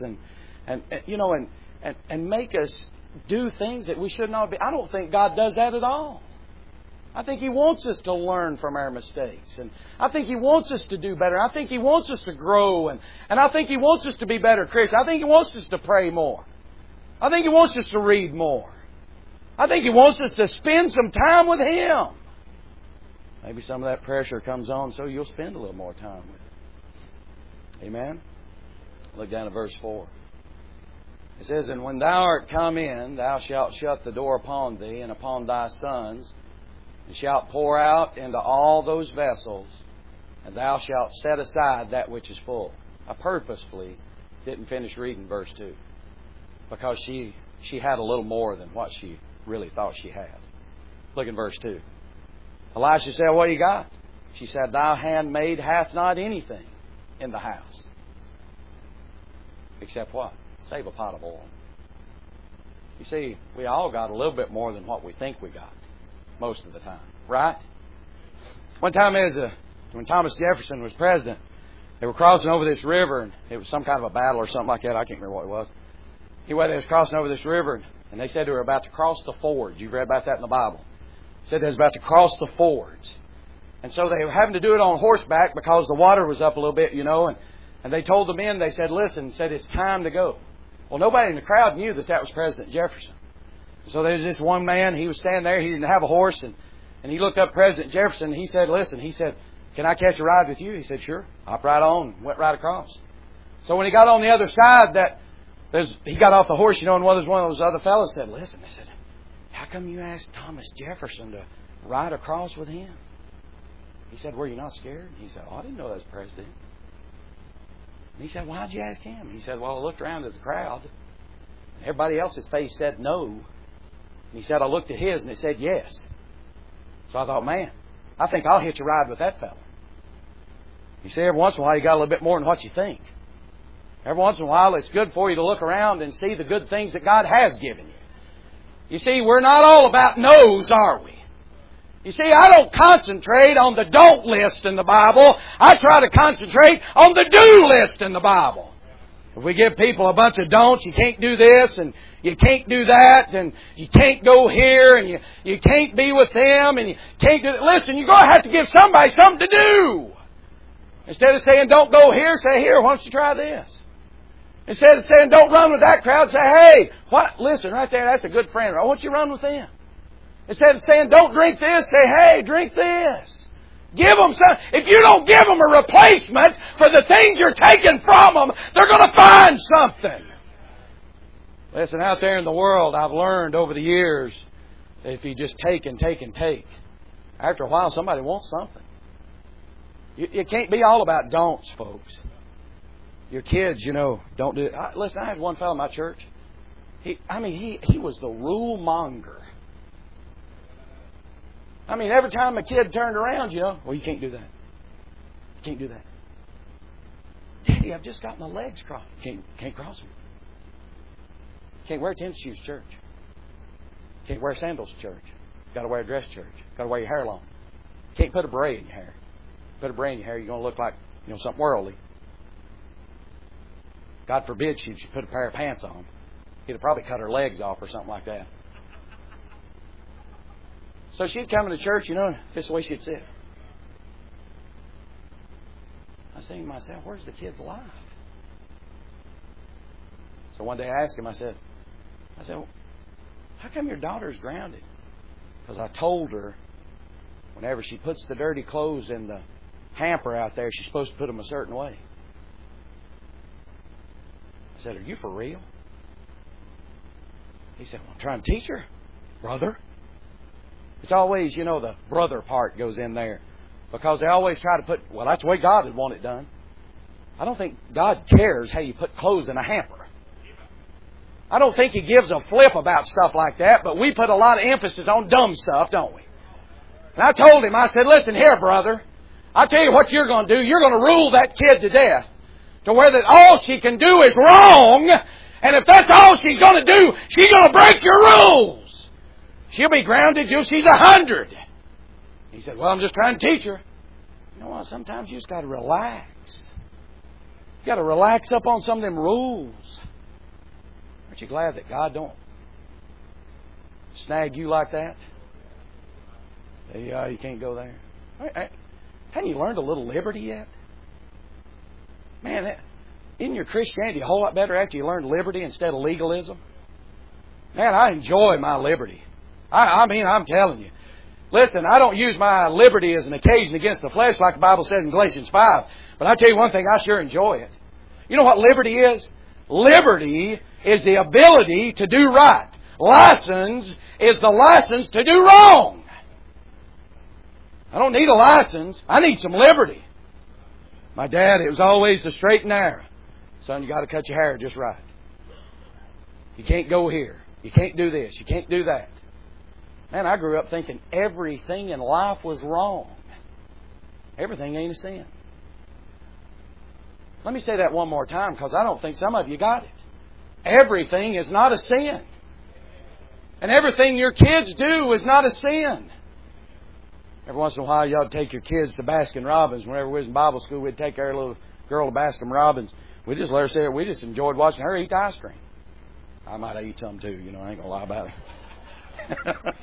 and make us do things that we should not be. I don't think God does that at all. I think He wants us to learn from our mistakes. And I think He wants us to do better. I think He wants us to grow. And I think He wants us to be better Christians. I think He wants us to pray more. I think He wants us to read more. I think He wants us to spend some time with Him. Maybe some of that pressure comes on so you'll spend a little more time with Him. Amen? Look down at verse 4. It says, And when thou art come in, thou shalt shut the door upon thee and upon thy sons, and shalt pour out into all those vessels, and thou shalt set aside that which is full. I purposefully didn't finish reading verse 2, because she had a little more than what she really thought she had. Look at verse 2. Elisha said, What do you got? She said, Thy handmaid hath not anything in the house. Except what? Save a pot of oil. You see, we all got a little bit more than what we think we got. Most of the time. Right? One time when Thomas Jefferson was president, they were crossing over this river, and it was some kind of a battle or something like that. I can't remember what it was. Anyway, they was crossing over this river, and they said they were about to cross the fords. You've read about that in the Bible. It said they was about to cross the fords. And so they were having to do it on horseback because the water was up a little bit, and they told the men, they said, listen, said it's time to go. Well, nobody in the crowd knew that was President Jefferson. So there was this one man, he was standing there, he didn't have a horse, and he looked up President Jefferson, and he said, listen, he said, can I catch a ride with you? He said, sure. Hopped right on, went right across. So when he got on the other side, he got off the horse, and one of those other fellows said, listen, they said, how come you asked Thomas Jefferson to ride across with him? He said, were you not scared? He said, I didn't know that was president. And he said, why'd you ask him? He said, well, I looked around at the crowd. Everybody else's face said no. And he said, I looked at his and it said yes. So I thought, man, I think I'll hitch a ride with that fellow. You see, every once in a while you got a little bit more than what you think. Every once in a while it's good for you to look around and see the good things that God has given you. You see, we're not all about no's, are we? You see, I don't concentrate on the don't list in the Bible. I try to concentrate on the do list in the Bible. If we give people a bunch of don'ts, you can't do this and you can't do that and you can't go here and you can't be with them and you can't do that. Listen, you're going to have to give somebody something to do. Instead of saying don't go here, say here, why don't you try this? Instead of saying don't run with that crowd, say hey, what? Listen, right there, that's a good friend. Why don't you run with them? Instead of saying, don't drink this, say, hey, drink this. Give them some. If you don't give them a replacement for the things you're taking from them, they're going to find something. Listen, out there in the world, I've learned over the years that if you just take and take and take, after a while somebody wants something. It can't be all about don'ts, folks. Your kids, don't do it. Listen, I had one fellow in my church. He was the rule monger. Every time a kid turned around, well, you can't do that. You can't do that. Daddy, I've just got my legs crossed. Can't cross them. Can't wear tennis shoes to church. Can't wear sandals to church. Got to wear a dress to church. Got to wear your hair long. Can't put a beret in your hair. Put a beret in your hair, you're going to look like, something worldly. God forbid she put a pair of pants on. He'd have probably cut her legs off or something like that. So she'd come into church, this is the way she'd sit. I was thinking to myself, where's the kid's life? So one day I asked him, I said, how come your daughter's grounded? Because I told her whenever she puts the dirty clothes in the hamper out there, she's supposed to put them a certain way. I said, are you for real? He said, well, I'm trying to teach her, brother. It's always, the brother part goes in there. Because they always try to put, well, that's the way God would want it done. I don't think God cares how you put clothes in a hamper. I don't think He gives a flip about stuff like that, but we put a lot of emphasis on dumb stuff, don't we? And I told him, I said, listen here, brother. I'll tell you what you're going to do. You're going to rule that kid to death. To where that all she can do is wrong. And if that's all she's going to do, she's going to break your rules. She'll be grounded till she's 100. He said, well, I'm just trying to teach her. You know what? Sometimes you just got to relax. You got to relax up on some of them rules. Aren't you glad that God don't snag you like that? Say, yeah, you can't go there. Haven't you learned a little liberty yet? Man, isn't your Christianity a whole lot better after you learned liberty instead of legalism? Man, I enjoy my liberty. I mean, I'm telling you. Listen, I don't use my liberty as an occasion against the flesh like the Bible says in Galatians 5. But I tell you one thing, I sure enjoy it. You know what liberty is? Liberty is the ability to do right. License is the license to do wrong. I don't need a license. I need some liberty. My dad, it was always the straight and narrow. Son, you got to cut your hair just right. You can't go here. You can't do this. You can't do that. Man, I grew up thinking everything in life was wrong. Everything ain't a sin. Let me say that one more time because I don't think some of you got it. Everything is not a sin. And everything your kids do is not a sin. Every once in a while, you ought to take your kids to Baskin Robbins. Whenever we was in Bible school, we'd take our little girl to Baskin Robbins. We just let her sit. We just enjoyed watching her eat ice cream. I might eat some too, you know. I ain't going to lie about it.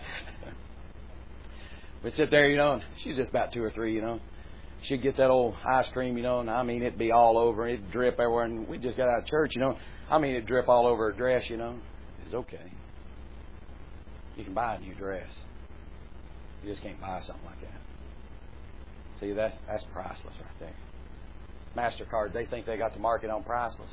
We'd sit there, you know, and she's just about 2 or 3, you know. She'd get that old ice cream, you know, and I mean, it'd be all over. It'd drip everywhere. And we just got out of church, you know. I mean, it'd drip all over her dress, you know. It's okay. You can buy a new dress. You just can't buy something like that. See, that's priceless right there. MasterCard, they think they got the market on priceless.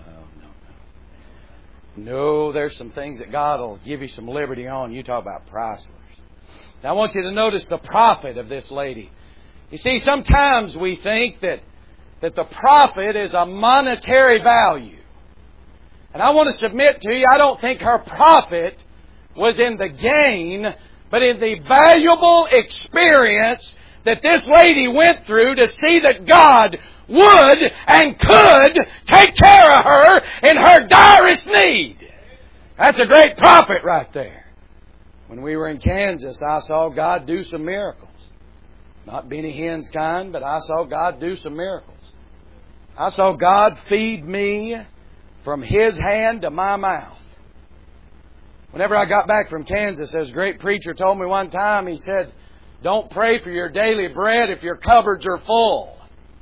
No, there's some things that God will give you some liberty on. You talk about priceless. Now, I want you to notice the profit of this lady. You see, sometimes we think that the profit is a monetary value. And I want to submit to you, I don't think her profit was in the gain, but in the valuable experience that this lady went through to see that God would and could take care of her in her direst need. That's a great profit right there. When we were in Kansas, I saw God do some miracles. Not Benny Hinn's kind, but I saw God do some miracles. I saw God feed me from His hand to my mouth. Whenever I got back from Kansas, there's a great preacher told me one time, he said, don't pray for your daily bread if your cupboards are full.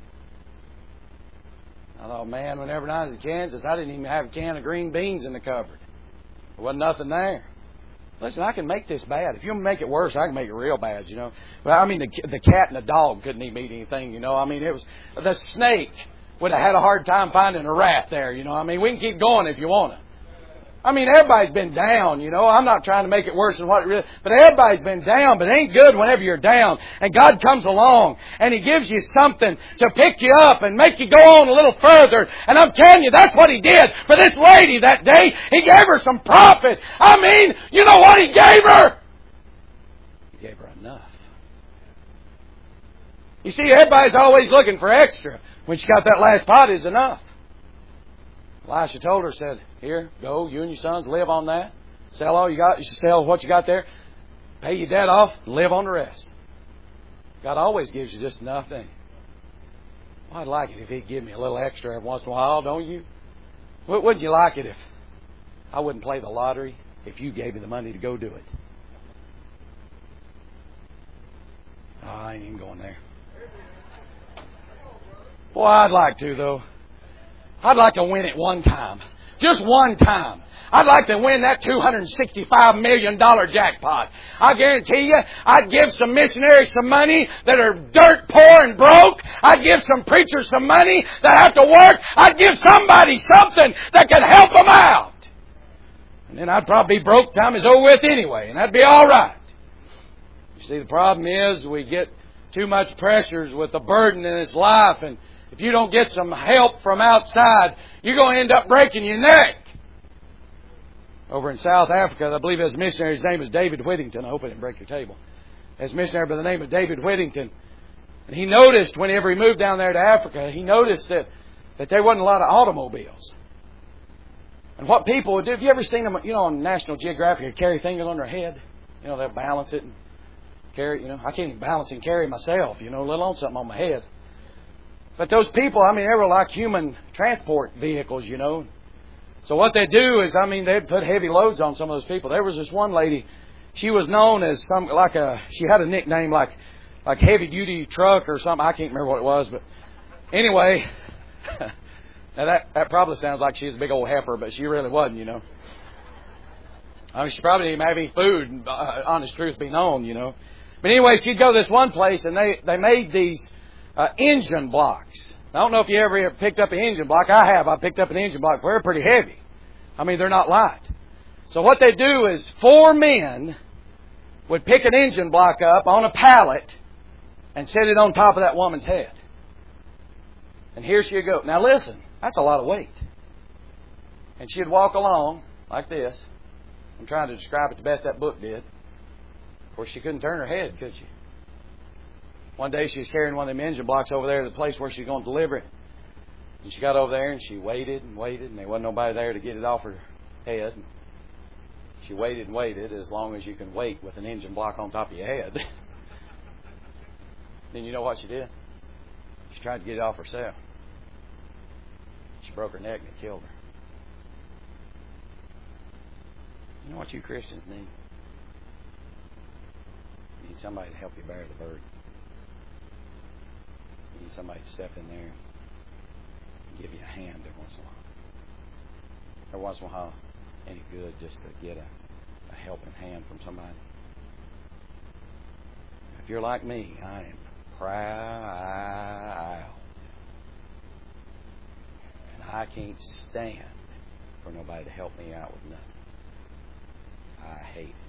I thought, man, whenever I was in Kansas, I didn't even have a can of green beans in the cupboard. There wasn't nothing there. Listen, I can make this bad. If you want to make it worse, I can make it real bad, you know. Well, I mean, the cat and the dog couldn't even eat anything, you know. I mean, it was the snake would have had a hard time finding a rat there, you know. I mean, we can keep going if you want to. I mean, everybody's been down, you know. I'm not trying to make it worse than what it really is. But everybody's been down. But it ain't good whenever you're down. And God comes along and He gives you something to pick you up and make you go on a little further. And I'm telling you, that's what He did for this lady that day. He gave her some profit. I mean, you know what He gave her? He gave her enough. You see, everybody's always looking for extra. When she got that last pot, is enough. Elisha told her, said, here, go, you and your sons, live on that. Sell all you got, you sell what you got there. Pay your debt off, and live on the rest. God always gives you just enough, doesn't He? Well, I'd like it if He'd give me a little extra every once in a while, don't you? Wouldn't you like it if I wouldn't play the lottery if you gave me the money to go do it? Oh, I ain't even going there. Boy, I'd like to, though. I'd like to win it one time. Just one time. I'd like to win that $265 million jackpot. I guarantee you, I'd give some missionaries some money that are dirt poor and broke. I'd give some preachers some money that have to work. I'd give somebody something that could help them out. And then I'd probably be broke time is over with anyway, and that'd be all right. You see, the problem is we get too much pressures with the burden in this life, and if you don't get some help from outside, you're going to end up breaking your neck. Over in South Africa, I believe his missionary's name is David Whittington. I hope I didn't break your table. There's a missionary by the name of David Whittington. And he noticed whenever he moved down there to Africa, he noticed that there wasn't a lot of automobiles. And what people would do, have you ever seen them, you know, on National Geographic, carry things on their head? You know, they'll balance it and carry it, you know. I can't even balance and carry myself, you know, let alone something on my head. But those people, I mean, they were like human transport vehicles, you know. So what they do is, I mean, they'd put heavy loads on some of those people. There was this one lady, she was known as she had a nickname like heavy duty truck or something. I can't remember what it was, but anyway, now that probably sounds like she's a big old heifer, but she really wasn't, you know. I mean, she probably didn't even have any food, honest truth be known, you know. But anyway, she'd go to this one place, and they made these engine blocks. I don't know if you ever picked up an engine block. I have. I picked up an engine block. They're pretty heavy. I mean, they're not light. So what they do is 4 men would pick an engine block up on a pallet and set it on top of that woman's head. And here she'd go. Now listen, that's a lot of weight. And she'd walk along like this. I'm trying to describe it the best that book did. Of course, she couldn't turn her head, could she? One day she was carrying one of them engine blocks over there to the place where she was going to deliver it. And she got over there and she waited and waited, and there wasn't nobody there to get it off her head. She waited and waited as long as you can wait with an engine block on top of your head. Then you know what she did? She tried to get it off herself. She broke her neck and it killed her. You know what you Christians need? You need somebody to help you bear the burden. You need somebody to step in there and give you a hand every once in a while. Every once in a while, any good just to get a helping hand from somebody. If you're like me, I am proud. And I can't stand for nobody to help me out with nothing. I hate it.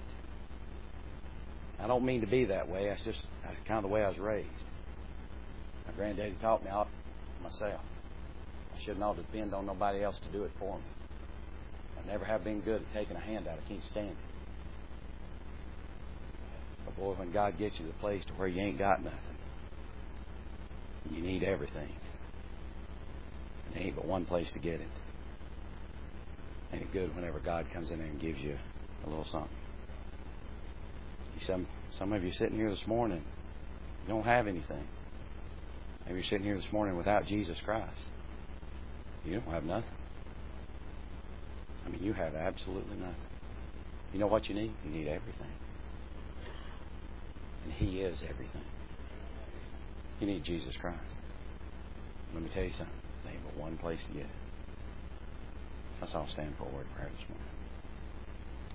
I don't mean to be that way. That's kind of the way I was raised. My granddaddy taught me out myself. I shouldn't all depend on nobody else to do it for me. I never have been good at taking a hand out. I can't stand it. But boy, when God gets you to the place to where you ain't got nothing, you need everything. And there ain't but one place to get it. Ain't it good whenever God comes in there and gives you a little something? Some of you sitting here this morning, you don't have anything. Maybe you're sitting here this morning without Jesus Christ. You don't have nothing. I mean, you have absolutely nothing. You know what you need? You need everything. And He is everything. You need Jesus Christ. Let me tell you something. There ain't but one place to get it. Let's all stand for a word of prayer this morning.